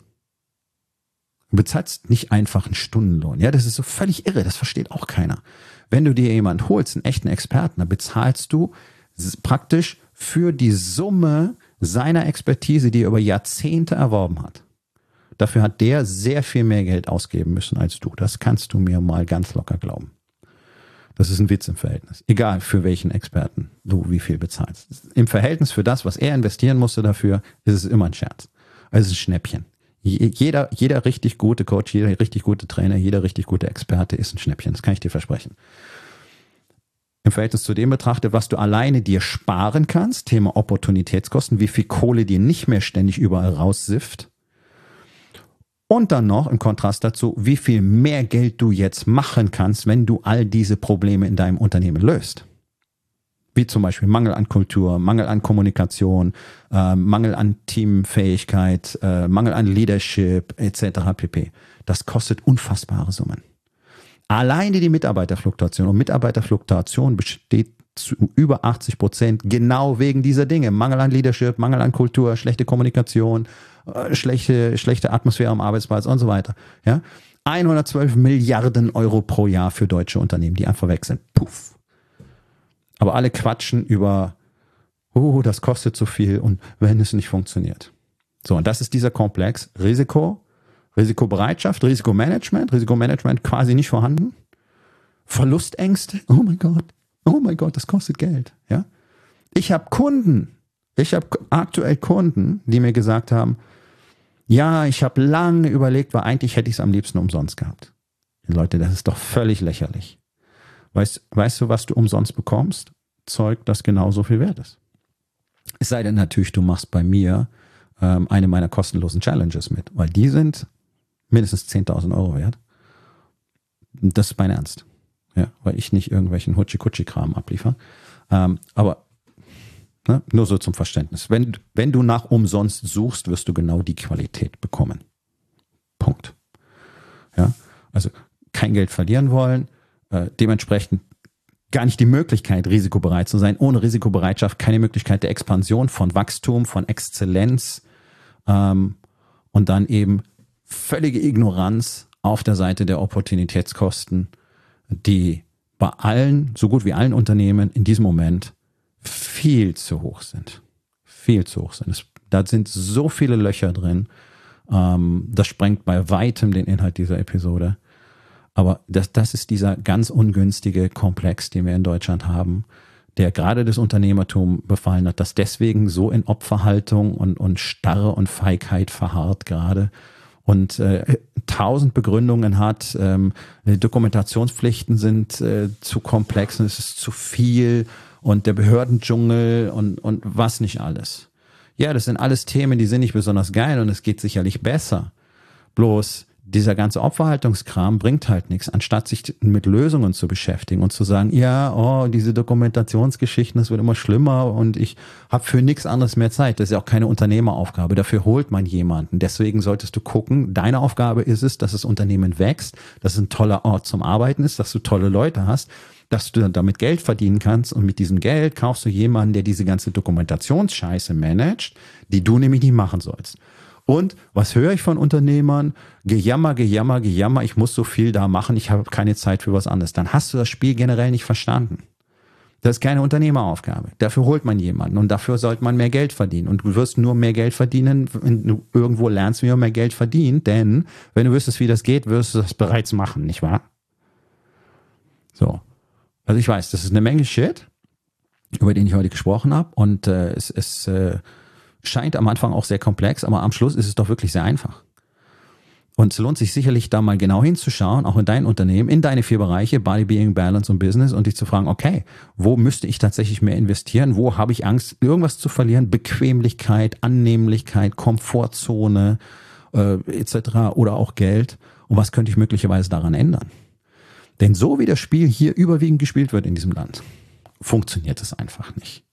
Du bezahlst nicht einfach einen Stundenlohn. Ja, das ist so völlig irre. Das versteht auch keiner. Wenn du dir jemanden holst, einen echten Experten, dann bezahlst du praktisch für die Summe seiner Expertise, die er über Jahrzehnte erworben hat. Dafür hat der sehr viel mehr Geld ausgeben müssen als du. Das kannst du mir mal ganz locker glauben. Das ist ein Witz im Verhältnis. Egal für welchen Experten du wie viel bezahlst. Im Verhältnis für das, was er investieren musste dafür, ist es immer ein Scherz. Also es ist ein Schnäppchen. Jeder richtig gute Coach, jeder richtig gute Trainer, jeder richtig gute Experte ist ein Schnäppchen. Das kann ich dir versprechen. Im Verhältnis zu dem betrachtet, was du alleine dir sparen kannst, Thema Opportunitätskosten, wie viel Kohle dir nicht mehr ständig überall raussifft. Und dann noch im Kontrast dazu, wie viel mehr Geld du jetzt machen kannst, wenn du all diese Probleme in deinem Unternehmen löst. Wie zum Beispiel Mangel an Kultur, Mangel an Kommunikation, Mangel an Teamfähigkeit, Mangel an Leadership etc. pp. Das kostet unfassbare Summen. Alleine die Mitarbeiterfluktuation. Und Mitarbeiterfluktuation besteht zu über 80% genau wegen dieser Dinge. Mangel an Leadership, Mangel an Kultur, schlechte Kommunikation, schlechte Atmosphäre am Arbeitsplatz und so weiter. Ja? 112 Milliarden Euro pro Jahr für deutsche Unternehmen, die einfach weg sind. Puff. Aber alle quatschen über, oh, das kostet so viel und wenn es nicht funktioniert. So, und das ist dieser Komplex. Risikobereitschaft, Risikomanagement quasi nicht vorhanden. Verlustängste, oh mein Gott, das kostet Geld. Ja? Ich habe aktuell Kunden, die mir gesagt haben, ja, ich habe lange überlegt, weil eigentlich hätte ich es am liebsten umsonst gehabt. Leute, das ist doch völlig lächerlich. Weißt du, was du umsonst bekommst? Zeug, das genauso viel wert ist. Es sei denn natürlich, du machst bei mir eine meiner kostenlosen Challenges mit, weil die sind mindestens 10.000 Euro wert. Das ist mein Ernst. Ja, weil ich nicht irgendwelchen Hutschi-Kutschi-Kram abliefere. Aber nur so zum Verständnis. Wenn du nach umsonst suchst, wirst du genau die Qualität bekommen. Punkt. Ja, also kein Geld verlieren wollen, dementsprechend gar nicht die Möglichkeit, risikobereit zu sein. Ohne Risikobereitschaft keine Möglichkeit der Expansion, von Wachstum, von Exzellenz und dann eben völlige Ignoranz auf der Seite der Opportunitätskosten, die bei allen, so gut wie allen Unternehmen in diesem Moment viel zu hoch sind. Viel zu hoch sind. Da sind so viele Löcher drin. Das sprengt bei weitem den Inhalt dieser Episode. Aber das ist dieser ganz ungünstige Komplex, den wir in Deutschland haben, der gerade das Unternehmertum befallen hat, das deswegen so in Opferhaltung und Starre und Feigheit verharrt gerade und 1000 Begründungen hat. Dokumentationspflichten sind zu komplex und es ist zu viel und der Behördendschungel und was nicht alles. Ja, das sind alles Themen, die sind nicht besonders geil und es geht sicherlich besser. Bloß dieser ganze Opferhaltungskram bringt halt nichts, anstatt sich mit Lösungen zu beschäftigen und zu sagen, ja, diese Dokumentationsgeschichten, das wird immer schlimmer und ich habe für nichts anderes mehr Zeit. Das ist ja auch keine Unternehmeraufgabe, dafür holt man jemanden. Deswegen solltest du gucken, deine Aufgabe ist es, dass das Unternehmen wächst, dass es ein toller Ort zum Arbeiten ist, dass du tolle Leute hast, dass du damit Geld verdienen kannst und mit diesem Geld kaufst du jemanden, der diese ganze Dokumentationsscheiße managt, die du nämlich nicht machen sollst. Und was höre ich von Unternehmern? Gejammer, ich muss so viel da machen, ich habe keine Zeit für was anderes. Dann hast du das Spiel generell nicht verstanden. Das ist keine Unternehmeraufgabe. Dafür holt man jemanden und dafür sollte man mehr Geld verdienen. Und du wirst nur mehr Geld verdienen, wenn du irgendwo lernst, wie man mehr Geld verdient. Denn wenn du wüsstest, wie das geht, wirst du das bereits machen, nicht wahr? So. Also ich weiß, das ist eine Menge Shit, über den ich heute gesprochen habe. Und es scheint am Anfang auch sehr komplex, aber am Schluss ist es doch wirklich sehr einfach. Und es lohnt sich sicherlich da mal genau hinzuschauen, auch in dein Unternehmen, in deine 4 Bereiche, Body, Being, Balance und Business und dich zu fragen, okay, wo müsste ich tatsächlich mehr investieren? Wo habe ich Angst, irgendwas zu verlieren? Bequemlichkeit, Annehmlichkeit, Komfortzone etc. oder auch Geld. Und was könnte ich möglicherweise daran ändern? Denn so wie das Spiel hier überwiegend gespielt wird in diesem Land, funktioniert es einfach nicht.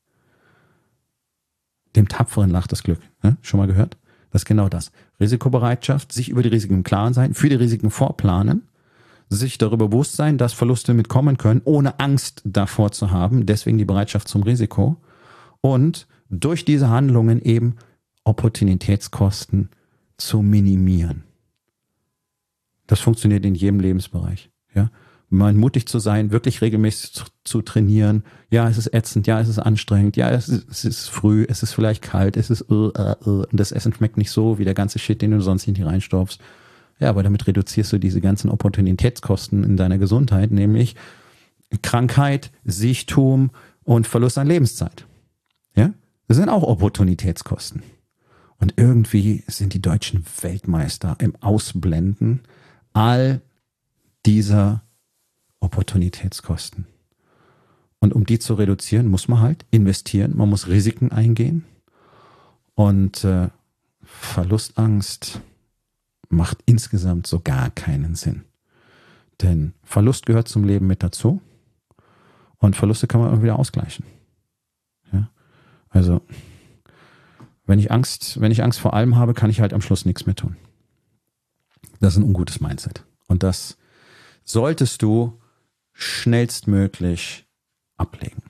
Dem Tapferen lacht das Glück. Ne? Schon mal gehört? Das ist genau das. Risikobereitschaft, sich über die Risiken im Klaren sein, für die Risiken vorplanen, sich darüber bewusst sein, dass Verluste mitkommen können, ohne Angst davor zu haben, deswegen die Bereitschaft zum Risiko und durch diese Handlungen eben Opportunitätskosten zu minimieren. Das funktioniert in jedem Lebensbereich. Ja? Mal mutig zu sein, wirklich regelmäßig zu trainieren. Ja, es ist ätzend, ja, es ist anstrengend, ja, es ist früh, es ist vielleicht kalt, es ist und das Essen schmeckt nicht so wie der ganze Shit, den du sonst nicht reinstopfst. Ja, aber damit reduzierst du diese ganzen Opportunitätskosten in deiner Gesundheit, nämlich Krankheit, Siechtum und Verlust an Lebenszeit. Ja, das sind auch Opportunitätskosten. Und irgendwie sind die Deutschen Weltmeister im Ausblenden all dieser Opportunitätskosten. Und um die zu reduzieren, muss man halt investieren, man muss Risiken eingehen und Verlustangst macht insgesamt so gar keinen Sinn. Denn Verlust gehört zum Leben mit dazu und Verluste kann man irgendwie wieder ausgleichen. Ja? Also wenn ich Angst vor allem habe, kann ich halt am Schluss nichts mehr tun. Das ist ein ungutes Mindset. Und das solltest du schnellstmöglich ablegen.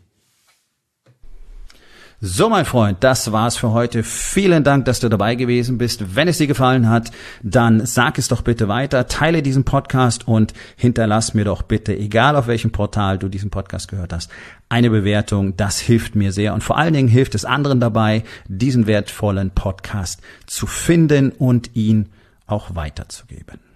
So, mein Freund, das war's für heute. Vielen Dank, dass du dabei gewesen bist. Wenn es dir gefallen hat, dann sag es doch bitte weiter, teile diesen Podcast und hinterlass mir doch bitte, egal auf welchem Portal du diesen Podcast gehört hast, eine Bewertung. Das hilft mir sehr und vor allen Dingen hilft es anderen dabei, diesen wertvollen Podcast zu finden und ihn auch weiterzugeben.